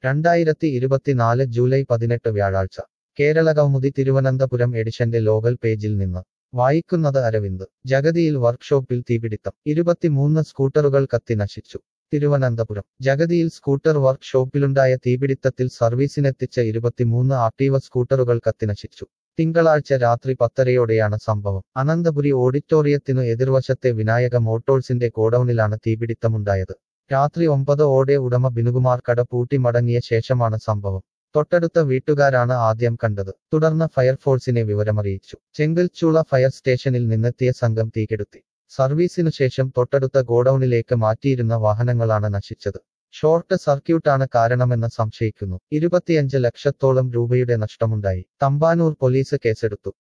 2024 July 18 വ്യാഴാഴ്ച കേരളകൗമുദി തിരുവനന്തപുരം എഡിഷന്റെ local പേജിൽ നിന്ന് വായിക്കുന്നത് അരവിന്ദ്. ജഗതിയിൽ വർക്ക്ഷോപ്പിൽ തീപിടിത്തം. 23 സ്കൂട്ടറുകൾ കത്തി നശിച്ചു. തിരുവനന്തപുരം. ജഗതിയിൽ സ്കൂട്ടർ വർക്ക് ഷോപ്പിലുണ്ടായ തീപിടിത്തത്തിൽ സർവീസിനെത്തിച്ച 23 ആക്ടീവ സ്കൂട്ടറുകൾ കത്തിനശിച്ചു. തിങ്കളാഴ്ച രാത്രി 10:30യോടെയാണ് സംഭവം. അനന്തപുരി ഓഡിറ്റോറിയത്തിനു എതിർവശത്തെ വിനായക മോട്ടോഴ്സിന്റെ ഗോഡൌണിലാണ് തീപിടിത്തമുണ്ടായത്. രാത്രി 9:00ഓടെ ഉടമ ബിനുകുമാർ കട പൂട്ടി മടങ്ങിയ ശേഷമാണ് സംഭവം. തൊട്ടടുത്ത വീട്ടുകാരാണ് ആദ്യം കണ്ടത്. തുടർന്ന് ഫയർഫോഴ്സിനെ വിവരമറിയിച്ചു. ചെങ്കൽച്ചൂള ഫയർ സ്റ്റേഷനിൽ നിന്നെത്തിയ സംഘം തീകെടുത്തി. സർവീസിനുശേഷം തൊട്ടടുത്ത ഗോഡൌണിലേക്ക് മാറ്റിയിരുന്ന വാഹനങ്ങളാണ് നശിച്ചത്. ഷോർട്ട് സർക്യൂട്ടാണ് കാരണമെന്ന് സംശയിക്കുന്നു. 25 ലക്ഷത്തോളം രൂപയുടെ നഷ്ടമുണ്ടായി. തമ്പാനൂർ പോലീസ് കേസെടുത്തു.